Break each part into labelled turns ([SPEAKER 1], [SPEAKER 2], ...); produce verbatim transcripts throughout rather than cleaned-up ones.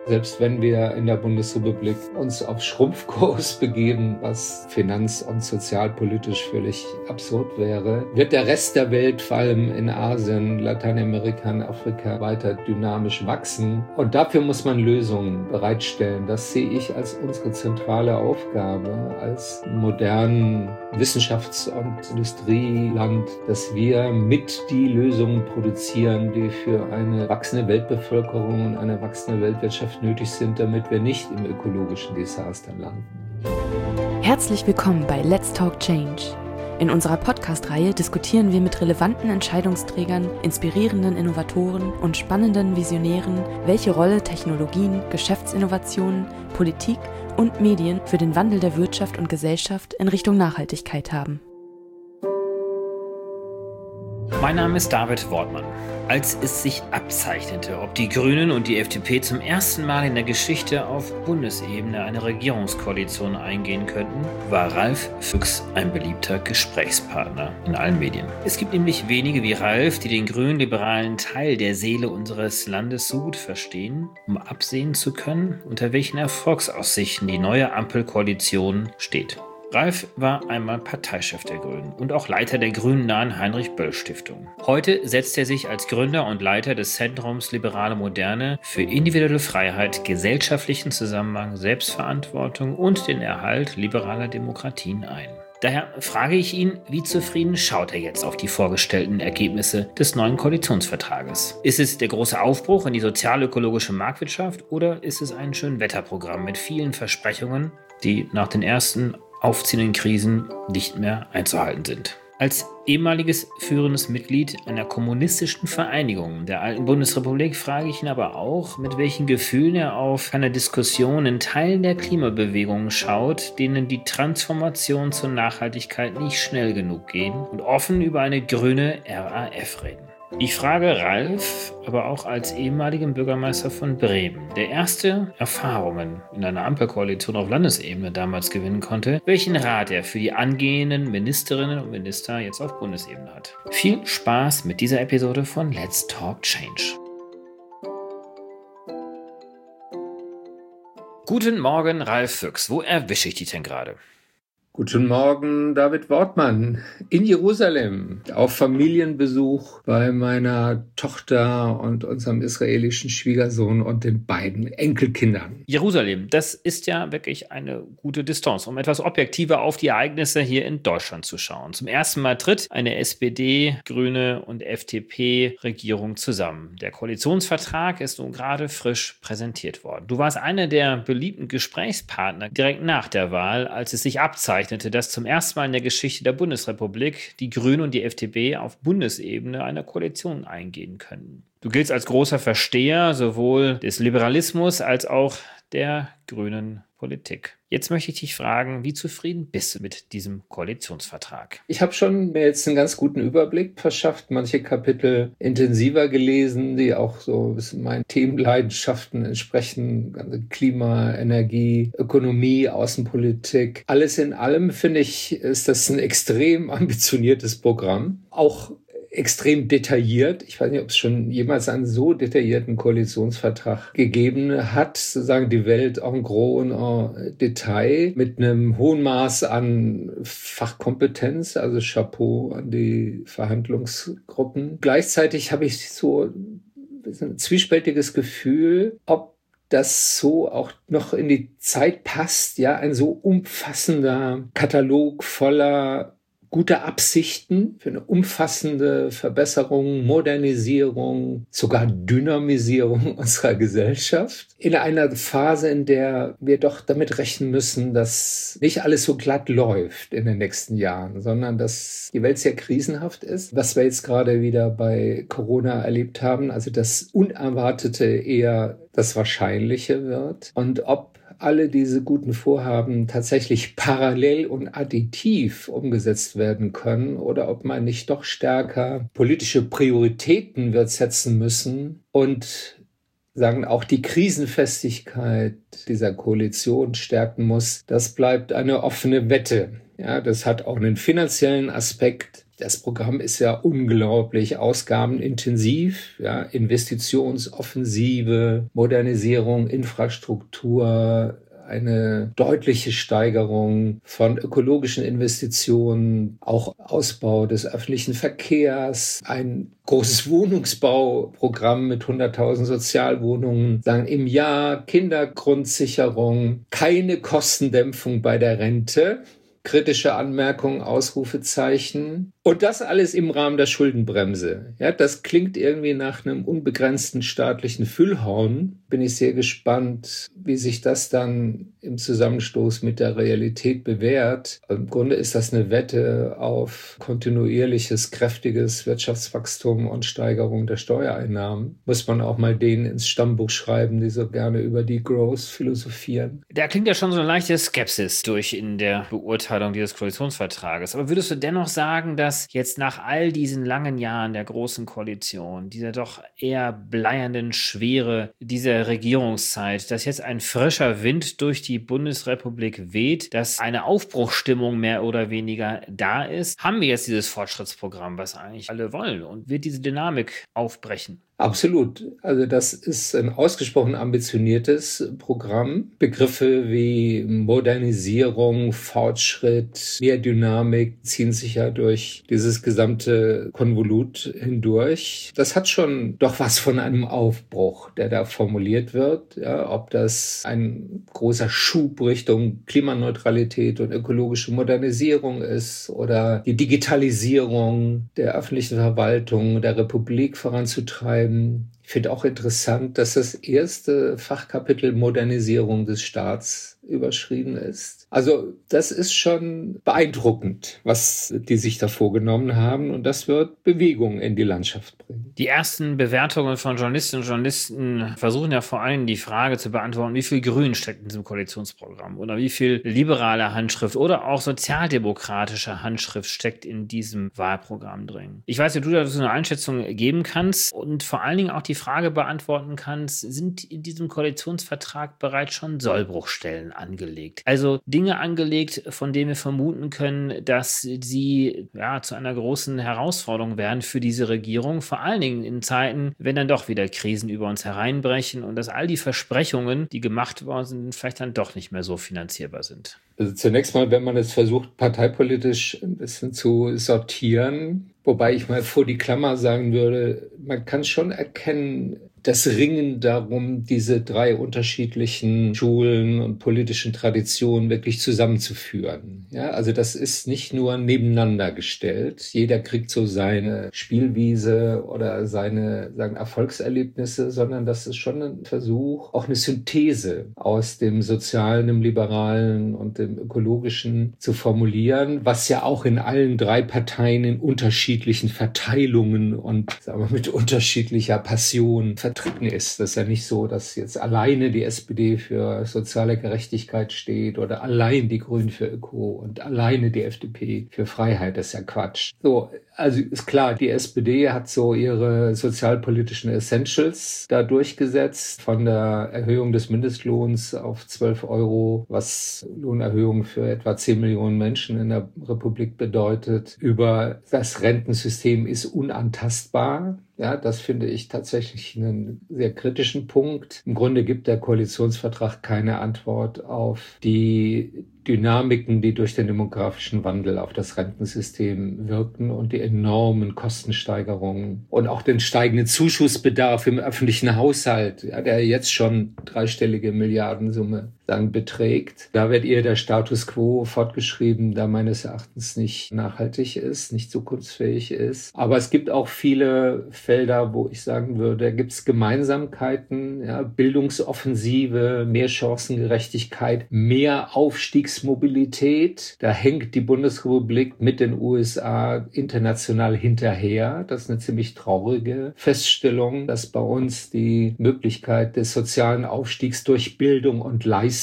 [SPEAKER 1] Selbst wenn wir in der Bundesrepublik uns auf Schrumpfkurs begeben, was finanz- und sozialpolitisch völlig absurd wäre, wird der Rest der Welt, vor allem in Asien, Lateinamerika und Afrika, weiter dynamisch wachsen. Und dafür muss man Lösungen bereitstellen. Das sehe ich als unsere zentrale Aufgabe als modernen Wissenschafts- und Industrieland, dass wir mit die Lösungen produzieren, die für eine wachsende Weltbevölkerung und eine wachsende Weltwirtschaft nötig sind, damit wir nicht im ökologischen Desaster landen.
[SPEAKER 2] Herzlich willkommen bei Let's Talk Change. In unserer Podcast-Reihe diskutieren wir mit relevanten Entscheidungsträgern, inspirierenden Innovatoren und spannenden Visionären, welche Rolle Technologien, Geschäftsinnovationen, Politik und Medien für den Wandel der Wirtschaft und Gesellschaft in Richtung Nachhaltigkeit haben.
[SPEAKER 3] Mein Name ist David Wortmann. Als es sich abzeichnete, ob die Grünen und die F D P zum ersten Mal in der Geschichte auf Bundesebene eine Regierungskoalition eingehen könnten, war Ralf Füchs ein beliebter Gesprächspartner in allen Medien. Es gibt nämlich wenige wie Ralf, die den grün-liberalen Teil der Seele unseres Landes so gut verstehen, um absehen zu können, unter welchen Erfolgsaussichten die neue Ampelkoalition steht. Ralf war einmal Parteichef der Grünen und auch Leiter der grünnahen Heinrich-Böll-Stiftung. Heute setzt er sich als Gründer und Leiter des Zentrums Liberale Moderne für individuelle Freiheit, gesellschaftlichen Zusammenhang, Selbstverantwortung und den Erhalt liberaler Demokratien ein. Daher frage ich ihn, wie zufrieden schaut er jetzt auf die vorgestellten Ergebnisse des neuen Koalitionsvertrages? Ist es der große Aufbruch in die sozial-ökologische Marktwirtschaft oder ist es ein Schönwetterprogramm mit vielen Versprechungen, die nach den ersten aufziehenden Krisen nicht mehr einzuhalten sind? Als ehemaliges führendes Mitglied einer kommunistischen Vereinigung der alten Bundesrepublik frage ich ihn aber auch, mit welchen Gefühlen er auf eine Diskussion in Teilen der Klimabewegung schaut, denen die Transformation zur Nachhaltigkeit nicht schnell genug gehen und offen über eine grüne R A F reden. Ich frage Ralf, aber auch als ehemaligen Bürgermeister von Bremen, der erste Erfahrungen in einer Ampelkoalition auf Landesebene damals gewinnen konnte, welchen Rat er für die angehenden Ministerinnen und Minister jetzt auf Bundesebene hat. Viel Spaß mit dieser Episode von Let's Talk Change. Guten Morgen, Ralf Füchs. Wo erwische ich dich denn gerade?
[SPEAKER 1] Guten Morgen, David Wortmann, in Jerusalem, auf Familienbesuch bei meiner Tochter und unserem israelischen Schwiegersohn und den beiden Enkelkindern.
[SPEAKER 3] Jerusalem, das ist ja wirklich eine gute Distanz, um etwas objektiver auf die Ereignisse hier in Deutschland zu schauen. Zum ersten Mal tritt eine S P D, Grüne und F D P-Regierung zusammen. Der Koalitionsvertrag ist nun gerade frisch präsentiert worden. Du warst einer der beliebten Gesprächspartner direkt nach der Wahl, als es sich abzeichnete, dass zum ersten Mal in der Geschichte der Bundesrepublik die Grünen und die F D P auf Bundesebene eine Koalition eingehen können. Du giltst als großer Versteher sowohl des Liberalismus als auch der grünen Politik. Jetzt möchte ich dich fragen, wie zufrieden bist du mit diesem Koalitionsvertrag?
[SPEAKER 1] Ich habe schon mir jetzt einen ganz guten Überblick verschafft, manche Kapitel intensiver gelesen, die auch so ein bisschen meinen Themenleidenschaften entsprechen. Klima, Energie, Ökonomie, Außenpolitik. Alles in allem, finde ich, ist das ein extrem ambitioniertes Programm. Auch extrem detailliert. Ich weiß nicht, ob es schon jemals einen so detaillierten Koalitionsvertrag gegeben hat. Sozusagen die Welt en gros und en Detail mit einem hohen Maß an Fachkompetenz. Also Chapeau an die Verhandlungsgruppen. Gleichzeitig habe ich so ein zwiespältiges Gefühl, ob das so auch noch in die Zeit passt. Ja, ein so umfassender Katalog voller gute Absichten für eine umfassende Verbesserung, Modernisierung, sogar Dynamisierung unserer Gesellschaft. In einer Phase, in der wir doch damit rechnen müssen, dass nicht alles so glatt läuft in den nächsten Jahren, sondern dass die Welt sehr krisenhaft ist. Was wir jetzt gerade wieder bei Corona erlebt haben, also das Unerwartete eher das Wahrscheinliche wird. Und ob alle diese guten Vorhaben tatsächlich parallel und additiv umgesetzt werden können oder ob man nicht doch stärker politische Prioritäten wird setzen müssen und sagen, auch die Krisenfestigkeit dieser Koalition stärken muss. Das bleibt eine offene Wette. Ja, das hat auch einen finanziellen Aspekt. Das Programm ist ja unglaublich ausgabenintensiv, ja, Investitionsoffensive, Modernisierung, Infrastruktur, eine deutliche Steigerung von ökologischen Investitionen, auch Ausbau des öffentlichen Verkehrs, ein großes Wohnungsbauprogramm mit hunderttausend Sozialwohnungen, sagen im Jahr, Kindergrundsicherung, keine Kostendämpfung bei der Rente, kritische Anmerkungen, Ausrufezeichen. Und das alles im Rahmen der Schuldenbremse. Ja, das klingt irgendwie nach einem unbegrenzten staatlichen Füllhorn. Bin ich sehr gespannt, wie sich das dann im Zusammenstoß mit der Realität bewährt. Im Grunde ist das eine Wette auf kontinuierliches, kräftiges Wirtschaftswachstum und Steigerung der Steuereinnahmen. Muss man auch mal denen ins Stammbuch schreiben, die so gerne über die Growth philosophieren.
[SPEAKER 3] Da klingt ja schon so eine leichte Skepsis durch in der Beurteilung dieses Koalitionsvertrages. Aber würdest du dennoch sagen, dass jetzt nach all diesen langen Jahren der Großen Koalition, dieser doch eher bleiernden Schwere dieser Regierungszeit, dass jetzt ein frischer Wind durch die Bundesrepublik weht, dass eine Aufbruchsstimmung mehr oder weniger da ist? Haben wir jetzt dieses Fortschrittsprogramm, was eigentlich alle wollen, und wird diese Dynamik aufbrechen?
[SPEAKER 1] Absolut. Also das ist ein ausgesprochen ambitioniertes Programm. Begriffe wie Modernisierung, Fortschritt, mehr Dynamik ziehen sich ja durch dieses gesamte Konvolut hindurch. Das hat schon doch was von einem Aufbruch, der da formuliert wird. Ja, ob das ein großer Schub Richtung Klimaneutralität und ökologische Modernisierung ist oder die Digitalisierung der öffentlichen Verwaltung der Republik voranzutreiben. Ich finde auch interessant, dass das erste Fachkapitel Modernisierung des Staats überschrieben ist. Also das ist schon beeindruckend, was die sich da vorgenommen haben, und das wird Bewegung in die Landschaft bringen.
[SPEAKER 3] Die ersten Bewertungen von Journalistinnen und Journalisten versuchen ja vor allem die Frage zu beantworten, wie viel Grün steckt in diesem Koalitionsprogramm oder wie viel liberale Handschrift oder auch sozialdemokratische Handschrift steckt in diesem Wahlprogramm drin. Ich weiß, wie du dazu eine Einschätzung geben kannst und vor allen Dingen auch die Frage beantworten kannst, sind in diesem Koalitionsvertrag bereits schon Sollbruchstellen angelegt? Also Dinge angelegt, von denen wir vermuten können, dass sie ja zu einer großen Herausforderung werden für diese Regierung, vor allen Dingen in Zeiten, wenn dann doch wieder Krisen über uns hereinbrechen und dass all die Versprechungen, die gemacht worden sind, vielleicht dann doch nicht mehr so finanzierbar sind.
[SPEAKER 1] Also zunächst mal, wenn man es versucht, parteipolitisch ein bisschen zu sortieren, wobei ich mal vor die Klammer sagen würde, man kann schon erkennen, das Ringen darum, diese drei unterschiedlichen Schulen und politischen Traditionen wirklich zusammenzuführen. Ja, also das ist nicht nur nebeneinander gestellt. Jeder kriegt so seine Spielwiese oder seine, seine Erfolgserlebnisse, sondern das ist schon ein Versuch, auch eine Synthese aus dem Sozialen, dem Liberalen und dem Ökologischen zu formulieren, was ja auch in allen drei Parteien in unterschiedlichen Verteilungen und sagen wir, mit unterschiedlicher Passion vertreten ist. Das ist ja nicht so, dass jetzt alleine die S P D für soziale Gerechtigkeit steht oder allein die Grünen für Öko und alleine die F D P für Freiheit. Das ist ja Quatsch. So, also ist klar, die S P D hat so ihre sozialpolitischen Essentials da durchgesetzt, von der Erhöhung des Mindestlohns auf zwölf Euro, was Lohnerhöhung für etwa zehn Millionen Menschen in der Republik bedeutet, über das Rentensystem ist unantastbar. Ja, das finde ich tatsächlich einen sehr kritischen Punkt. Im Grunde gibt der Koalitionsvertrag keine Antwort auf die Dynamiken, die durch den demografischen Wandel auf das Rentensystem wirken und die enormen Kostensteigerungen und auch den steigenden Zuschussbedarf im öffentlichen Haushalt, ja, der jetzt schon dreistellige Milliardensumme dann beträgt. Da wird eher der Status quo fortgeschrieben, der meines Erachtens nicht nachhaltig ist, nicht zukunftsfähig ist. Aber es gibt auch viele Felder, wo ich sagen würde, da gibt es Gemeinsamkeiten, ja, Bildungsoffensive, mehr Chancengerechtigkeit, mehr Aufstiegsmobilität. Da hängt die Bundesrepublik mit den U S A international hinterher. Das ist eine ziemlich traurige Feststellung, dass bei uns die Möglichkeit des sozialen Aufstiegs durch Bildung und Leistung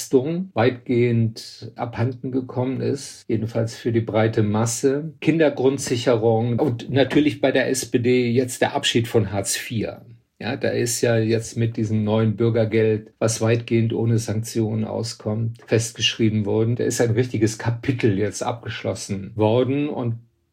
[SPEAKER 1] weitgehend abhanden gekommen ist, jedenfalls für die breite Masse. Kindergrundsicherung und natürlich bei der S P D jetzt der Abschied von Hartz vier. Ja, da ist ja jetzt mit diesem neuen Bürgergeld, was weitgehend ohne Sanktionen auskommt, festgeschrieben worden. Da ist ein richtiges Kapitel jetzt abgeschlossen worden und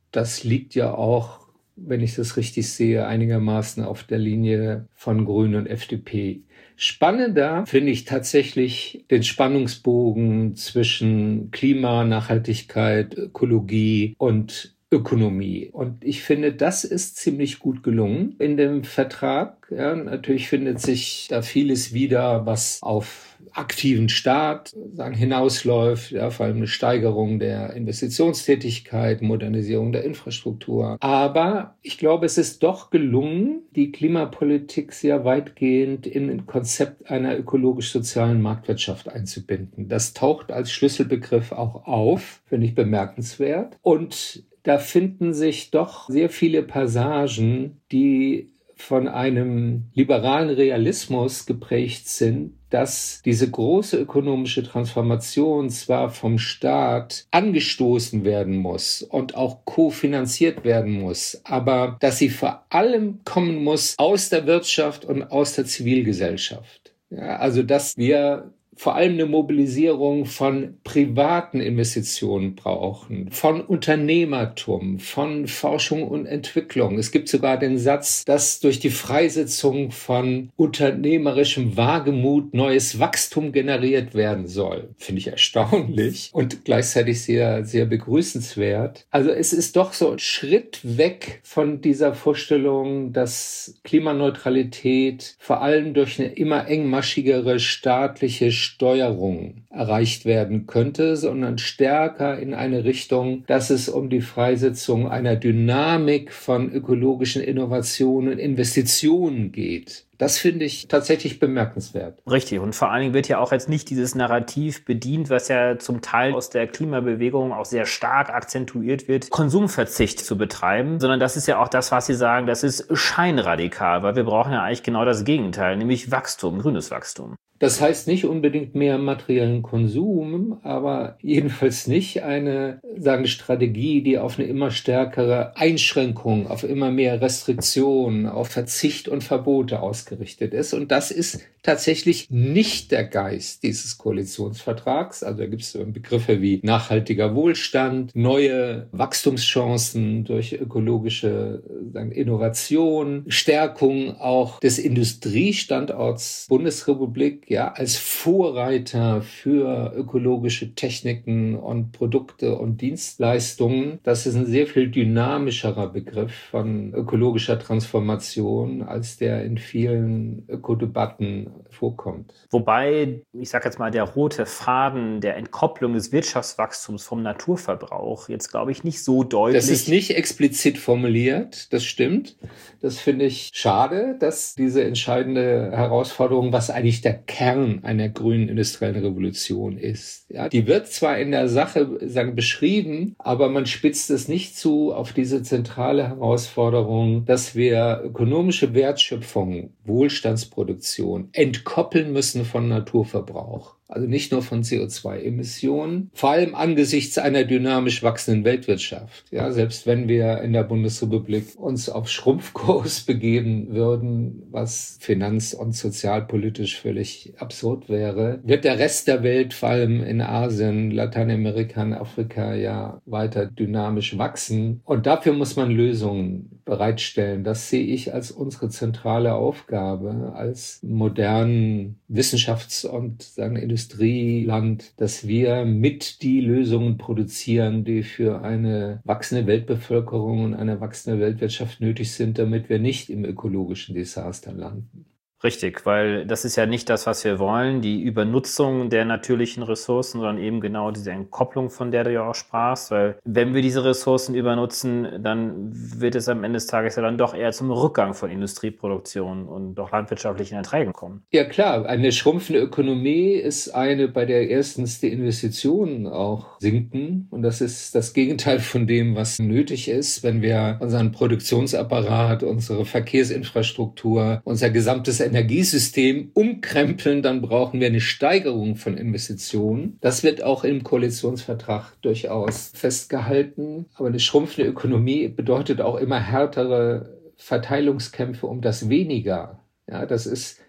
[SPEAKER 1] das liegt ja auch, wenn ich das richtig sehe, einigermaßen auf der Linie von Grünen und F D P. Spannender finde ich tatsächlich den Spannungsbogen zwischen Klima, Nachhaltigkeit, Ökologie und Ökonomie. Und ich finde, das ist ziemlich gut gelungen in dem Vertrag. Ja, natürlich findet sich da vieles wieder, was auf aktiven Staat sagen, hinausläuft, ja, vor allem eine Steigerung der Investitionstätigkeit, Modernisierung der Infrastruktur. Aber ich glaube, es ist doch gelungen, die Klimapolitik sehr weitgehend in ein Konzept einer ökologisch-sozialen Marktwirtschaft einzubinden. Das taucht als Schlüsselbegriff auch auf, finde ich bemerkenswert. Und da finden sich doch sehr viele Passagen, die von einem liberalen Realismus geprägt sind, dass diese große ökonomische Transformation zwar vom Staat angestoßen werden muss und auch kofinanziert werden muss, aber dass sie vor allem kommen muss aus der Wirtschaft und aus der Zivilgesellschaft. Ja, also dass wir vor allem eine Mobilisierung von privaten Investitionen brauchen, von Unternehmertum, von Forschung und Entwicklung. Es gibt sogar den Satz, dass durch die Freisetzung von unternehmerischem Wagemut neues Wachstum generiert werden soll. Finde ich erstaunlich und gleichzeitig sehr, sehr begrüßenswert. Also es ist doch so ein Schritt weg von dieser Vorstellung, dass Klimaneutralität vor allem durch eine immer engmaschigere staatliche Steuerung erreicht werden könnte, sondern stärker in eine Richtung, dass es um die Freisetzung einer Dynamik von ökologischen Innovationen und Investitionen geht. Das finde ich tatsächlich bemerkenswert.
[SPEAKER 3] Richtig. Und vor allen Dingen wird ja auch jetzt nicht dieses Narrativ bedient, was ja zum Teil aus der Klimabewegung auch sehr stark akzentuiert wird, Konsumverzicht zu betreiben, sondern das ist ja auch das, was Sie sagen, das ist scheinradikal, weil wir brauchen ja eigentlich genau das Gegenteil, nämlich Wachstum, grünes Wachstum.
[SPEAKER 1] Das heißt nicht unbedingt mehr materiellen Konsum, aber jedenfalls nicht eine, sagen, Strategie, die auf eine immer stärkere Einschränkung, auf immer mehr Restriktionen, auf Verzicht und Verbote ausgerichtet ist. Und das ist tatsächlich nicht der Geist dieses Koalitionsvertrags. Also da gibt es Begriffe wie nachhaltiger Wohlstand, neue Wachstumschancen durch ökologische, sagen, Innovation, Stärkung auch des Industriestandorts Bundesrepublik, ja, als Vorreiter für ökologische Techniken und Produkte und Dienstleistungen. Das ist ein sehr viel dynamischerer Begriff von ökologischer Transformation, als der in vielen Ökodebatten vorkommt.
[SPEAKER 3] Wobei, ich sage jetzt mal, der rote Faden der Entkopplung des Wirtschaftswachstums vom Naturverbrauch jetzt, glaube ich, nicht so deutlich.
[SPEAKER 1] Das ist nicht explizit formuliert, das stimmt. Das finde ich schade, dass diese entscheidende Herausforderung, was eigentlich der Kern einer grünen industriellen Revolution ist. Ja, die wird zwar in der Sache, sagen, beschrieben, aber man spitzt es nicht zu auf diese zentrale Herausforderung, dass wir ökonomische Wertschöpfung, Wohlstandsproduktion entkoppeln müssen von Naturverbrauch. Also nicht nur von C O zwei Emissionen, vor allem angesichts einer dynamisch wachsenden Weltwirtschaft. Ja, selbst wenn wir in der Bundesrepublik uns auf Schrumpfkurs begeben würden, was finanz- und sozialpolitisch völlig absurd wäre, wird der Rest der Welt, vor allem in Asien, Lateinamerika und Afrika, ja weiter dynamisch wachsen. Und dafür muss man Lösungen bereitstellen. Das sehe ich als unsere zentrale Aufgabe, als modernen Wissenschafts- und sagen Industrieland, dass wir mit die Lösungen produzieren, die für eine wachsende Weltbevölkerung und eine wachsende Weltwirtschaft nötig sind, damit wir nicht im ökologischen Desaster landen.
[SPEAKER 3] Richtig, weil das ist ja nicht das, was wir wollen, die Übernutzung der natürlichen Ressourcen, sondern eben genau diese Entkopplung, von der du ja auch sprachst, weil wenn wir diese Ressourcen übernutzen, dann wird es am Ende des Tages ja dann doch eher zum Rückgang von Industrieproduktion und doch landwirtschaftlichen Erträgen kommen.
[SPEAKER 1] Ja klar, eine schrumpfende Ökonomie ist eine, bei der erstens die Investitionen auch sinken und das ist das Gegenteil von dem, was nötig ist, wenn wir unseren Produktionsapparat, unsere Verkehrsinfrastruktur, unser gesamtes Energiesystem umkrempeln, dann brauchen wir eine Steigerung von Investitionen. Das wird auch im Koalitionsvertrag durchaus festgehalten. Aber eine schrumpfende Ökonomie bedeutet auch immer härtere Verteilungskämpfe um das Weniger. Ja, das ist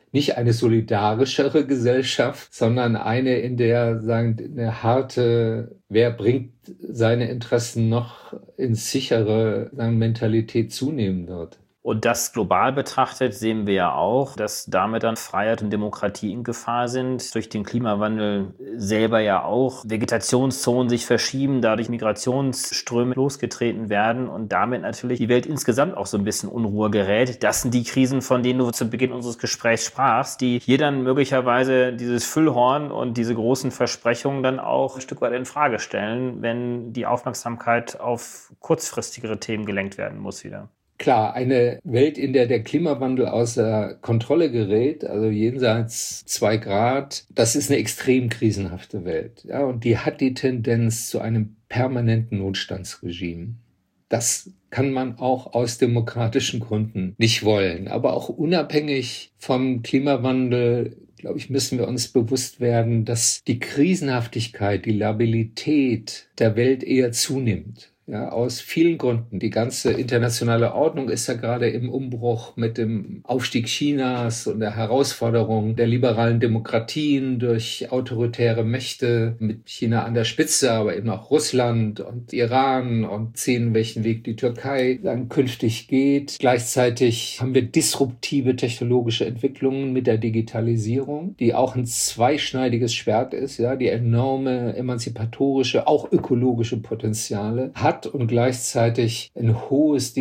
[SPEAKER 1] nicht eine solidarischere Gesellschaft, sondern eine, in der, sagen, eine harte, wer bringt seine Interessen noch ins sichere, sagen, Mentalität zunehmen wird.
[SPEAKER 3] Und das global betrachtet sehen wir ja auch, dass damit dann Freiheit und Demokratie in Gefahr sind. Durch den Klimawandel selber ja auch Vegetationszonen sich verschieben, dadurch Migrationsströme losgetreten werden und damit natürlich die Welt insgesamt auch so ein bisschen Unruhe gerät. Das sind die Krisen, von denen du zu Beginn unseres Gesprächs sprachst, die hier dann möglicherweise dieses Füllhorn und diese großen Versprechungen dann auch ein Stück weit in Frage stellen, wenn die Aufmerksamkeit auf kurzfristigere Themen gelenkt werden muss wieder.
[SPEAKER 1] Klar, eine Welt, in der der Klimawandel außer Kontrolle gerät, also jenseits zwei Grad, das ist eine extrem krisenhafte Welt. Ja, und die hat die Tendenz zu einem permanenten Notstandsregime. Das kann man auch aus demokratischen Gründen nicht wollen. Aber auch unabhängig vom Klimawandel, glaube ich, müssen wir uns bewusst werden, dass die Krisenhaftigkeit, die Labilität der Welt eher zunimmt. Ja, aus vielen Gründen. Die ganze internationale Ordnung ist ja gerade im Umbruch mit dem Aufstieg Chinas und der Herausforderung der liberalen Demokratien durch autoritäre Mächte, mit China an der Spitze, aber eben auch Russland und Iran, und sehen, welchen Weg die Türkei dann künftig geht. Gleichzeitig haben wir disruptive technologische Entwicklungen mit der Digitalisierung, die auch ein zweischneidiges Schwert ist, ja, die enorme emanzipatorische, auch ökologische Potenziale hat und gleichzeitig ein hohes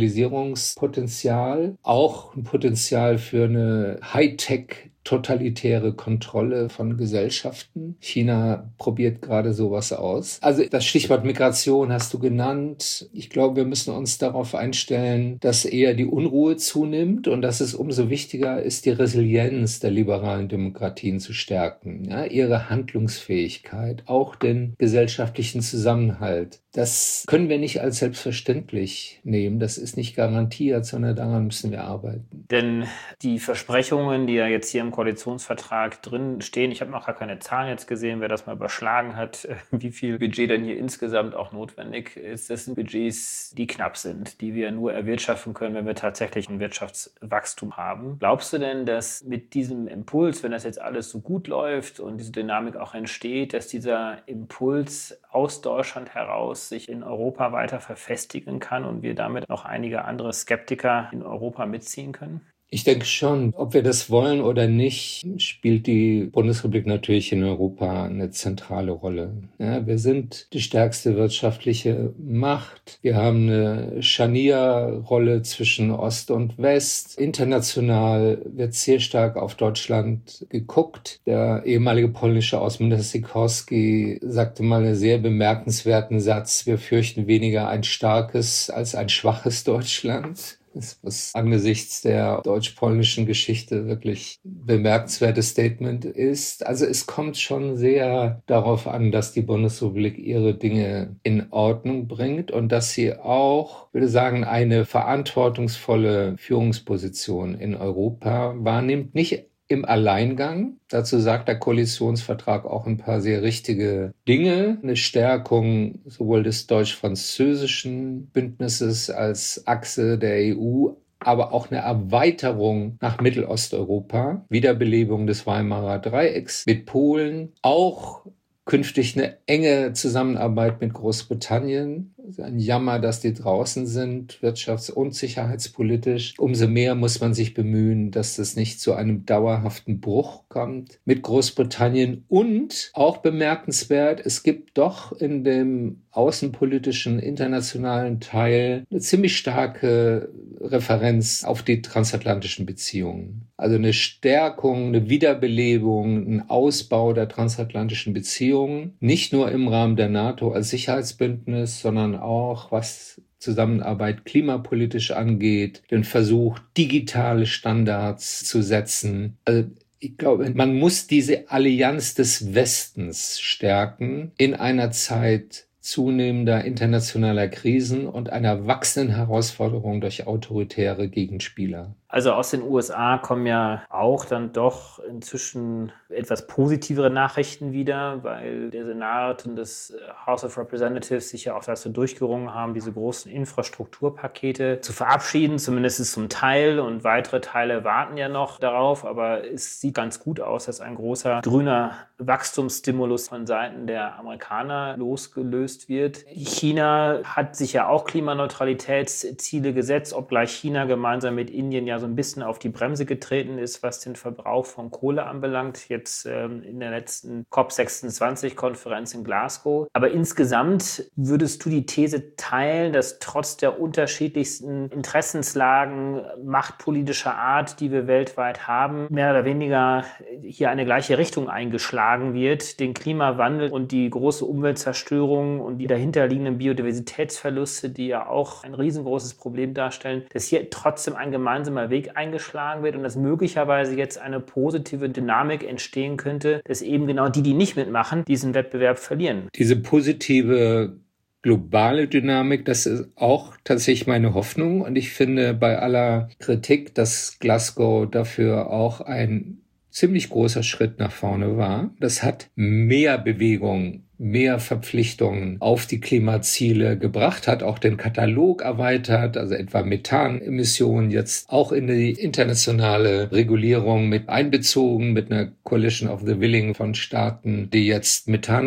[SPEAKER 1] Destabilisierungspotenzial, auch ein Potenzial für eine Hightech totalitäre Kontrolle von Gesellschaften. China probiert gerade sowas aus. Also das Stichwort Migration hast du genannt. Ich glaube, wir müssen uns darauf einstellen, dass eher die Unruhe zunimmt und dass es umso wichtiger ist, die Resilienz der liberalen Demokratien zu stärken, ja, ihre Handlungsfähigkeit, auch den gesellschaftlichen Zusammenhalt. Das können wir nicht als selbstverständlich nehmen. Das ist nicht garantiert, sondern daran müssen wir arbeiten.
[SPEAKER 3] Denn die Versprechungen, die ja jetzt hier im Koalitionsvertrag drin stehen, ich habe noch gar keine Zahlen jetzt gesehen, wer das mal überschlagen hat, wie viel Budget denn hier insgesamt auch notwendig ist. Das sind Budgets, die knapp sind, die wir nur erwirtschaften können, wenn wir tatsächlich ein Wirtschaftswachstum haben. Glaubst du denn, dass mit diesem Impuls, wenn das jetzt alles so gut läuft und diese Dynamik auch entsteht, dass dieser Impuls aus Deutschland heraus sich in Europa weiter verfestigen kann und wir damit noch einige andere Skeptiker in Europa mitziehen können?
[SPEAKER 1] Ich denke schon, ob wir das wollen oder nicht, spielt die Bundesrepublik natürlich in Europa eine zentrale Rolle. Ja, wir sind die stärkste wirtschaftliche Macht. Wir haben eine Scharnierrolle zwischen Ost und West. International wird sehr stark auf Deutschland geguckt. Der ehemalige polnische Außenminister Sikorski sagte mal einen sehr bemerkenswerten Satz: Wir fürchten weniger ein starkes als ein schwaches Deutschland. Das, was angesichts der deutsch-polnischen Geschichte wirklich bemerkenswertes Statement ist. Also es kommt schon sehr darauf an, dass die Bundesrepublik ihre Dinge in Ordnung bringt und dass sie auch, ich würde sagen, eine verantwortungsvolle Führungsposition in Europa wahrnimmt. Nicht im Alleingang. Dazu sagt der Koalitionsvertrag auch ein paar sehr richtige Dinge. Eine Stärkung sowohl des deutsch-französischen Bündnisses als Achse der E U, aber auch eine Erweiterung nach Mittelosteuropa, Wiederbelebung des Weimarer Dreiecks mit Polen, auch künftig eine enge Zusammenarbeit mit Großbritannien. Ein Jammer, dass die draußen sind, wirtschafts- und sicherheitspolitisch. Umso mehr muss man sich bemühen, dass das nicht zu einem dauerhaften Bruch kommt mit Großbritannien. Und auch bemerkenswert, es gibt doch in dem außenpolitischen internationalen Teil eine ziemlich starke Referenz auf die transatlantischen Beziehungen. Also eine Stärkung, eine Wiederbelebung, ein Ausbau der transatlantischen Beziehungen. Nicht nur im Rahmen der NATO als Sicherheitsbündnis, sondern auch was Zusammenarbeit klimapolitisch angeht, den Versuch, digitale Standards zu setzen. Also ich glaube, man muss diese Allianz des Westens stärken in einer Zeit zunehmender internationaler Krisen und einer wachsenden Herausforderung durch autoritäre Gegenspieler.
[SPEAKER 3] Also aus den U S A kommen ja auch dann doch inzwischen etwas positivere Nachrichten wieder, weil der Senat und das House of Representatives sich ja auch dazu durchgerungen haben, diese großen Infrastrukturpakete zu verabschieden, zumindest zum Teil, und weitere Teile warten ja noch darauf, aber es sieht ganz gut aus, dass ein großer grüner Wachstumsstimulus von Seiten der Amerikaner losgelöst wird. China hat sich ja auch Klimaneutralitätsziele gesetzt, obgleich China gemeinsam mit Indien ja so ein bisschen auf die Bremse getreten ist, was den Verbrauch von Kohle anbelangt, jetzt ähm, in der letzten C O P sechsundzwanzig-Konferenz in Glasgow. Aber insgesamt würdest du die These teilen, dass trotz der unterschiedlichsten Interessenslagen machtpolitischer Art, die wir weltweit haben, mehr oder weniger hier eine gleiche Richtung eingeschlagen wird, den Klimawandel und die große Umweltzerstörung und die dahinterliegenden Biodiversitätsverluste, die ja auch ein riesengroßes Problem darstellen, dass hier trotzdem ein gemeinsamer Weg eingeschlagen wird und dass möglicherweise jetzt eine positive Dynamik entstehen könnte, dass eben genau die, die nicht mitmachen, diesen Wettbewerb verlieren.
[SPEAKER 1] Diese positive globale Dynamik, das ist auch tatsächlich meine Hoffnung. Und ich finde bei aller Kritik, dass Glasgow dafür auch ein ziemlich großer Schritt nach vorne war. Das hat mehr Bewegung, mehr Verpflichtungen auf die Klimaziele gebracht, hat auch den Katalog erweitert, also etwa Methanemissionen jetzt auch in die internationale Regulierung mit einbezogen, mit einer Coalition of the Willing von Staaten, die jetzt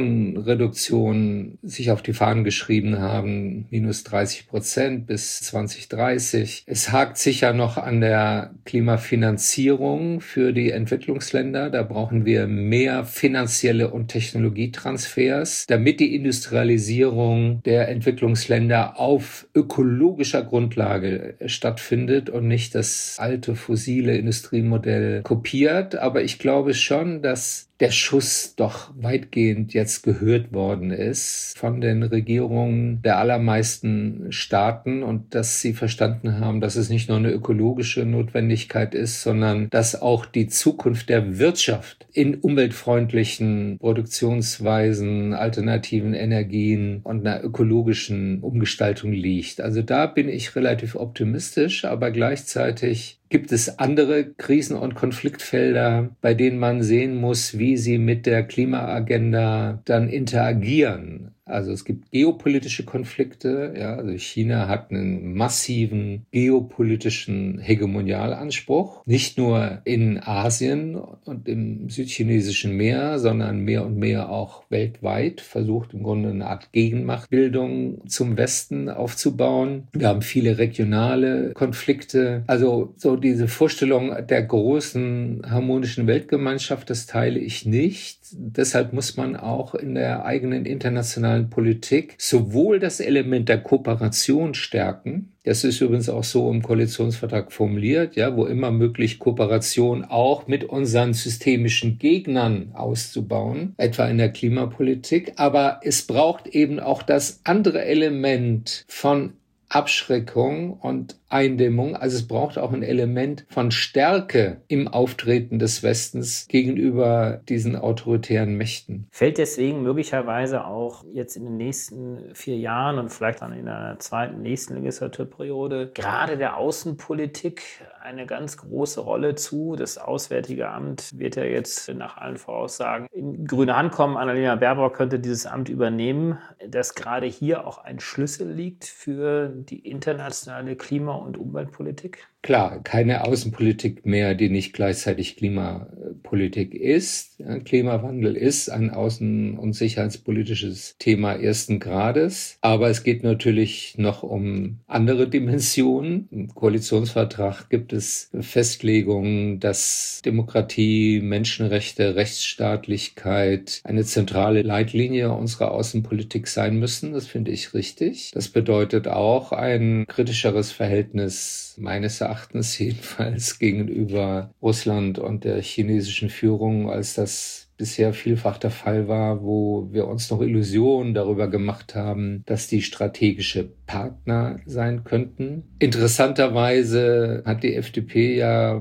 [SPEAKER 1] Methanreduktion sich auf die Fahnen geschrieben haben, minus dreißig Prozent bis zwanzig dreißig. Es hakt sicher noch an der Klimafinanzierung für die Entwicklungsländer. Da brauchen wir mehr finanzielle und Technologietransfers, damit die Industrialisierung der Entwicklungsländer auf ökologischer Grundlage stattfindet und nicht das alte fossile Industriemodell kopiert. Aber ich glaube schon, dass der Schuss doch weitgehend jetzt gehört worden ist von den Regierungen der allermeisten Staaten und dass sie verstanden haben, dass es nicht nur eine ökologische Notwendigkeit ist, sondern dass auch die Zukunft der Wirtschaft in umweltfreundlichen Produktionsweisen, alternativen Energien und einer ökologischen Umgestaltung liegt. Also da bin ich relativ optimistisch, aber gleichzeitig gibt es andere Krisen- und Konfliktfelder, bei denen man sehen muss, wie sie mit der Klimaagenda dann interagieren. Also es gibt geopolitische Konflikte, ja, also China hat einen massiven geopolitischen Hegemonialanspruch, nicht nur in Asien und im südchinesischen Meer, sondern mehr und mehr auch weltweit, versucht im Grunde eine Art Gegenmachtbildung zum Westen aufzubauen. Wir haben viele regionale Konflikte, also so diese Vorstellung der großen harmonischen Weltgemeinschaft, das teile ich nicht. Deshalb muss man auch in der eigenen internationalen Politik sowohl das Element der Kooperation stärken, das ist übrigens auch so im Koalitionsvertrag formuliert, ja, wo immer möglich Kooperation auch mit unseren systemischen Gegnern auszubauen, etwa in der Klimapolitik. Aber es braucht eben auch das andere Element von Abschreckung und Eindämmung. Also es braucht auch ein Element von Stärke im Auftreten des Westens gegenüber diesen autoritären Mächten.
[SPEAKER 3] Fällt deswegen möglicherweise auch jetzt in den nächsten vier Jahren und vielleicht dann in einer zweiten nächsten Legislaturperiode gerade der Außenpolitik eine ganz große Rolle zu? Das Auswärtige Amt wird ja jetzt nach allen Voraussagen in grüne Hand kommen. Annalena Baerbock könnte dieses Amt übernehmen, dass gerade hier auch ein Schlüssel liegt für die internationale Klima- und Umweltpolitik?
[SPEAKER 1] Klar, keine Außenpolitik mehr, die nicht gleichzeitig Klimapolitik ist. Klimawandel ist ein außen- und sicherheitspolitisches Thema ersten Grades. Aber es geht natürlich noch um andere Dimensionen. Im Koalitionsvertrag gibt es Festlegungen, dass Demokratie, Menschenrechte, Rechtsstaatlichkeit eine zentrale Leitlinie unserer Außenpolitik sein müssen. Das finde ich richtig. Das bedeutet auch ein kritischeres Verhältnis meines Erachtens jedenfalls gegenüber Russland und der chinesischen Führung, als das bisher vielfach der Fall war, wo wir uns noch Illusionen darüber gemacht haben, dass die strategische Partner sein könnten. Interessanterweise hat die F D P ja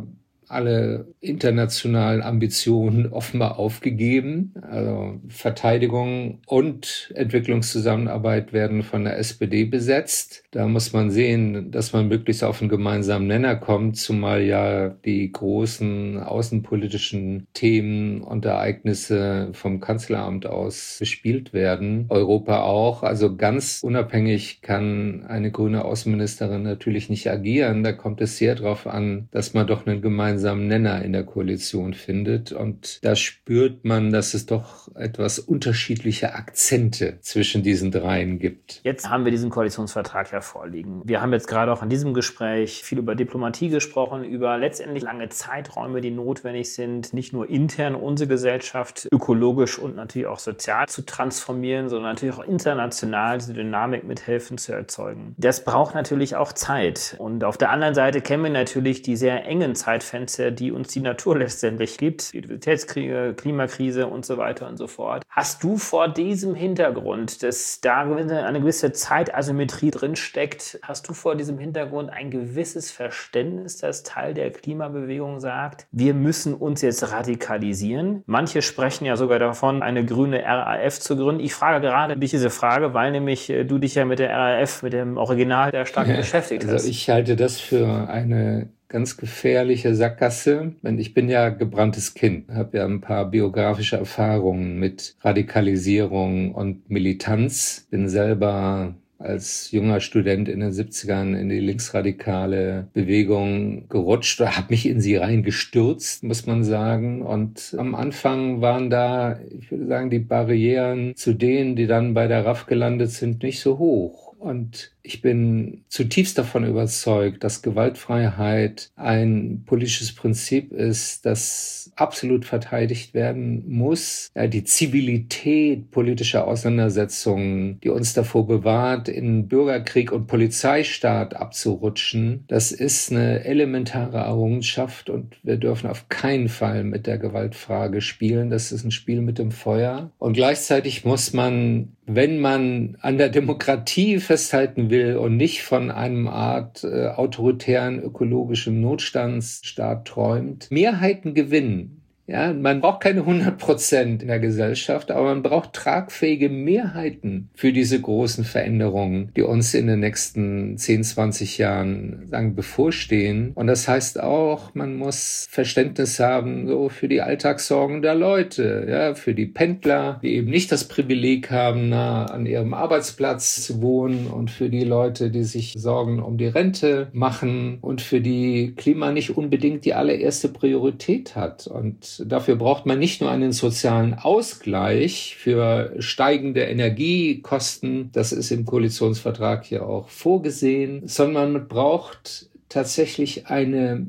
[SPEAKER 1] alle internationalen Ambitionen offenbar aufgegeben. Also Verteidigung und Entwicklungszusammenarbeit werden von der S P D besetzt. Da muss man sehen, dass man möglichst auf einen gemeinsamen Nenner kommt, zumal ja die großen außenpolitischen Themen und Ereignisse vom Kanzleramt aus bespielt werden. Europa auch. Also ganz unabhängig kann eine grüne Außenministerin natürlich nicht agieren. Da kommt es sehr darauf an, dass man doch einen gemeinsamen Nenner in der Koalition findet. Und da spürt man, dass es doch etwas unterschiedliche Akzente zwischen diesen dreien gibt.
[SPEAKER 3] Jetzt haben wir diesen Koalitionsvertrag ja vorliegen. Wir haben jetzt gerade auch in diesem Gespräch viel über Diplomatie gesprochen, über letztendlich lange Zeiträume, die notwendig sind, nicht nur intern unsere Gesellschaft ökologisch und natürlich auch sozial zu transformieren, sondern natürlich auch international diese Dynamik mithelfen zu erzeugen. Das braucht natürlich auch Zeit. Und auf der anderen Seite kennen wir natürlich die sehr engen Zeitfenster, die uns die Natur letztendlich gibt, Biodiversitätskrise, Klimakrise und so weiter und so fort. Hast du vor diesem Hintergrund, dass da eine gewisse Zeitasymmetrie drinsteckt, hast du vor diesem Hintergrund ein gewisses Verständnis, dass Teil der Klimabewegung sagt, wir müssen uns jetzt radikalisieren? Manche sprechen ja sogar davon, eine grüne R A F zu gründen. Ich frage gerade dich diese Frage, weil nämlich du dich ja mit der R A F, mit dem Original der stark ja, beschäftigt hast.
[SPEAKER 1] Also ich halte das für eine ganz gefährliche Sackgasse. Ich bin ja gebranntes Kind, habe ja ein paar biografische Erfahrungen mit Radikalisierung und Militanz. Bin selber als junger Student in den siebzigern in die linksradikale Bewegung gerutscht oder habe mich in sie reingestürzt, muss man sagen. Und am Anfang waren da, ich würde sagen, die Barrieren zu denen, die dann bei der R A F gelandet sind, nicht so hoch. Und ich bin zutiefst davon überzeugt, dass Gewaltfreiheit ein politisches Prinzip ist, das absolut verteidigt werden muss. Ja, die Zivilität politischer Auseinandersetzungen, die uns davor bewahrt, in Bürgerkrieg und Polizeistaat abzurutschen, das ist eine elementare Errungenschaft und wir dürfen auf keinen Fall mit der Gewaltfrage spielen. Das ist ein Spiel mit dem Feuer. Und gleichzeitig muss man, wenn man an der Demokratie festhalten will und nicht von einem Art äh, autoritären ökologischen Notstandsstaat träumt, Mehrheiten gewinnen. Ja, man braucht keine hundert Prozent in der Gesellschaft, aber man braucht tragfähige Mehrheiten für diese großen Veränderungen, die uns in den nächsten zehn, zwanzig Jahren sagen, bevorstehen. Und das heißt auch, man muss Verständnis haben so für die Alltagssorgen der Leute, ja, für die Pendler, die eben nicht das Privileg haben, nah an ihrem Arbeitsplatz zu wohnen, und für die Leute, die sich Sorgen um die Rente machen und für die Klima nicht unbedingt die allererste Priorität hat. Und dafür braucht man nicht nur einen sozialen Ausgleich für steigende Energiekosten, das ist im Koalitionsvertrag hier auch vorgesehen, sondern man braucht tatsächlich eine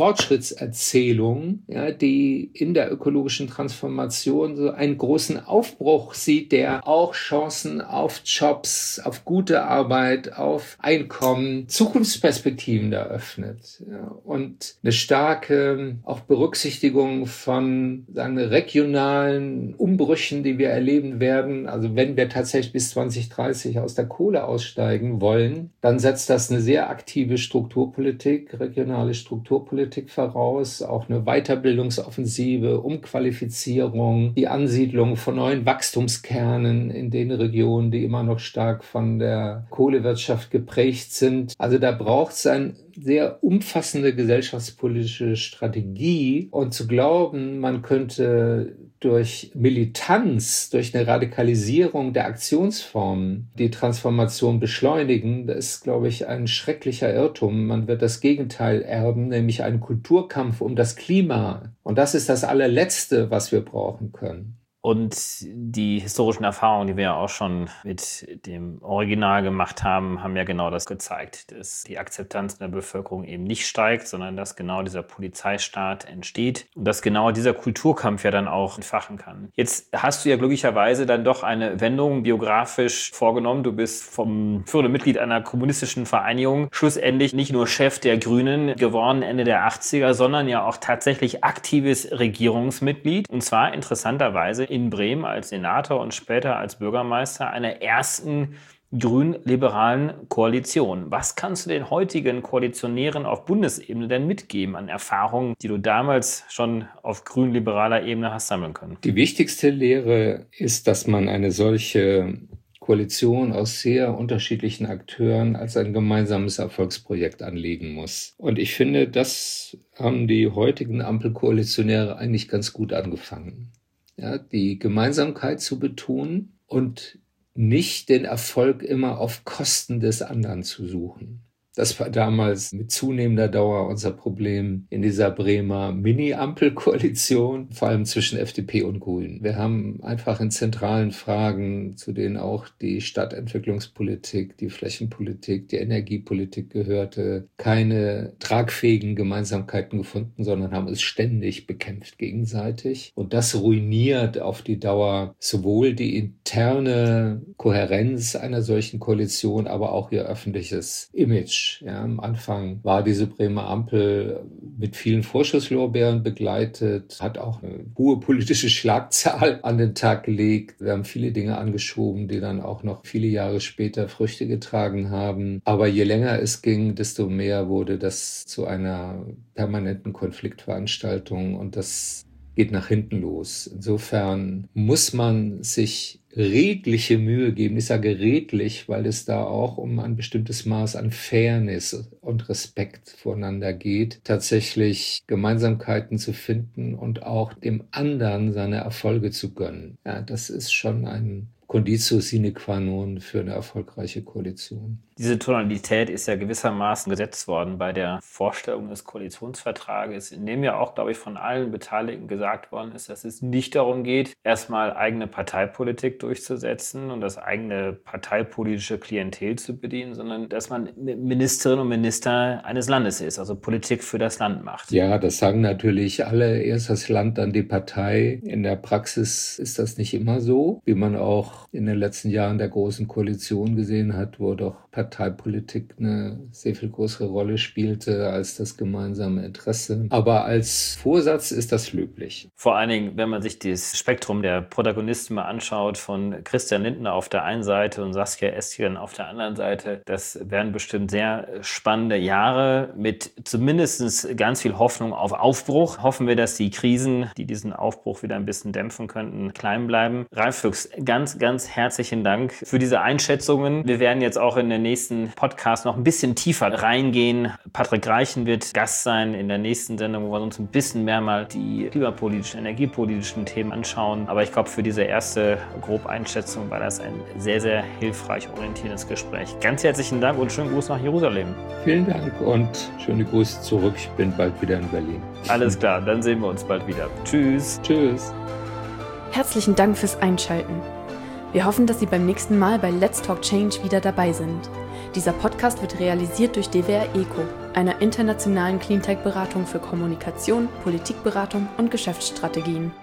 [SPEAKER 1] Fortschrittserzählung, ja, die in der ökologischen Transformation so einen großen Aufbruch sieht, der auch Chancen auf Jobs, auf gute Arbeit, auf Einkommen, Zukunftsperspektiven eröffnet. Ja, und eine starke auch Berücksichtigung von sagen wir, regionalen Umbrüchen, die wir erleben werden. Also wenn wir tatsächlich bis zwanzig dreißig aus der Kohle aussteigen wollen, dann setzt das eine sehr aktive Strukturpolitik, regionale Strukturpolitik voraus, auch eine Weiterbildungsoffensive, Umqualifizierung, die Ansiedlung von neuen Wachstumskernen in den Regionen, die immer noch stark von der Kohlewirtschaft geprägt sind. Also da braucht es ein sehr umfassende gesellschaftspolitische Strategie, und zu glauben, man könnte durch Militanz, durch eine Radikalisierung der Aktionsformen die Transformation beschleunigen, das ist, glaube ich, ein schrecklicher Irrtum. Man wird das Gegenteil erben, nämlich einen Kulturkampf um das Klima. Und das ist das allerletzte, was wir brauchen können.
[SPEAKER 3] Und die historischen Erfahrungen, die wir ja auch schon mit dem Original gemacht haben, haben ja genau das gezeigt, dass die Akzeptanz in der Bevölkerung eben nicht steigt, sondern dass genau dieser Polizeistaat entsteht und dass genau dieser Kulturkampf ja dann auch entfachen kann. Jetzt hast du ja glücklicherweise dann doch eine Wendung biografisch vorgenommen. Du bist vom führenden Mitglied einer kommunistischen Vereinigung schlussendlich nicht nur Chef der Grünen geworden Ende der achtziger, sondern ja auch tatsächlich aktives Regierungsmitglied, und zwar interessanterweise in Bremen als Senator und später als Bürgermeister einer ersten grün-liberalen Koalition. Was kannst du den heutigen Koalitionären auf Bundesebene denn mitgeben an Erfahrungen, die du damals schon auf grün-liberaler Ebene hast sammeln können?
[SPEAKER 1] Die wichtigste Lehre ist, dass man eine solche Koalition aus sehr unterschiedlichen Akteuren als ein gemeinsames Erfolgsprojekt anlegen muss. Und ich finde, das haben die heutigen Ampelkoalitionäre eigentlich ganz gut angefangen. Ja, die Gemeinsamkeit zu betonen und nicht den Erfolg immer auf Kosten des anderen zu suchen. Das war damals mit zunehmender Dauer unser Problem in dieser Bremer Mini-Ampel-Koalition, vor allem zwischen F D P und Grünen. Wir haben einfach in zentralen Fragen, zu denen auch die Stadtentwicklungspolitik, die Flächenpolitik, die Energiepolitik gehörte, keine tragfähigen Gemeinsamkeiten gefunden, sondern haben es ständig bekämpft gegenseitig. Und das ruiniert auf die Dauer sowohl die interne Kohärenz einer solchen Koalition, aber auch ihr öffentliches Image. Ja, am Anfang war diese Bremer Ampel mit vielen Vorschusslorbeeren begleitet, hat auch eine hohe politische Schlagzahl an den Tag gelegt. Wir haben viele Dinge angeschoben, die dann auch noch viele Jahre später Früchte getragen haben. Aber je länger es ging, desto mehr wurde das zu einer permanenten Konfliktveranstaltung und das geht nach hinten los. Insofern muss man sich redliche Mühe geben. Ich sage redlich, weil es da auch um ein bestimmtes Maß an Fairness und Respekt voreinander geht, tatsächlich Gemeinsamkeiten zu finden und auch dem anderen seine Erfolge zu gönnen. Ja, das ist schon ein Conditio sine qua non für eine erfolgreiche Koalition.
[SPEAKER 3] Diese Tonalität ist ja gewissermaßen gesetzt worden bei der Vorstellung des Koalitionsvertrages, in dem ja auch, glaube ich, von allen Beteiligten gesagt worden ist, dass es nicht darum geht, erstmal eigene Parteipolitik durchzusetzen und das eigene parteipolitische Klientel zu bedienen, sondern dass man Ministerin und Minister eines Landes ist, also Politik für das Land macht.
[SPEAKER 1] Ja, das sagen natürlich alle, erst das Land, dann die Partei. In der Praxis ist das nicht immer so, wie man auch in den letzten Jahren der Großen Koalition gesehen hat, wo doch Parteipolitik eine sehr viel größere Rolle spielte als das gemeinsame Interesse. Aber als Vorsatz ist das löblich.
[SPEAKER 3] Vor allen Dingen, wenn man sich das Spektrum der Protagonisten mal anschaut, von Christian Lindner auf der einen Seite und Saskia Esken auf der anderen Seite, das werden bestimmt sehr spannende Jahre mit zumindest ganz viel Hoffnung auf Aufbruch. Hoffen wir, dass die Krisen, die diesen Aufbruch wieder ein bisschen dämpfen könnten, klein bleiben. Ralf Füchs, ganz, ganz herzlichen Dank für diese Einschätzungen. Wir werden jetzt auch in den nächsten Podcast noch ein bisschen tiefer reingehen. Patrick Reichen wird Gast sein in der nächsten Sendung, wo wir uns ein bisschen mehr mal die klimapolitischen, energiepolitischen Themen anschauen. Aber ich glaube, für diese erste Grobeinschätzung war das ein sehr, sehr hilfreich orientierendes Gespräch. Ganz herzlichen Dank und schönen Gruß nach Jerusalem.
[SPEAKER 1] Vielen Dank und schöne Grüße zurück. Ich bin bald wieder in Berlin.
[SPEAKER 3] Alles klar, dann sehen wir uns bald wieder. Tschüss.
[SPEAKER 1] Tschüss.
[SPEAKER 2] Herzlichen Dank fürs Einschalten. Wir hoffen, dass Sie beim nächsten Mal bei Let's Talk Change wieder dabei sind. Dieser Podcast wird realisiert durch D W R ECO, einer internationalen Cleantech-Beratung für Kommunikation, Politikberatung und Geschäftsstrategien.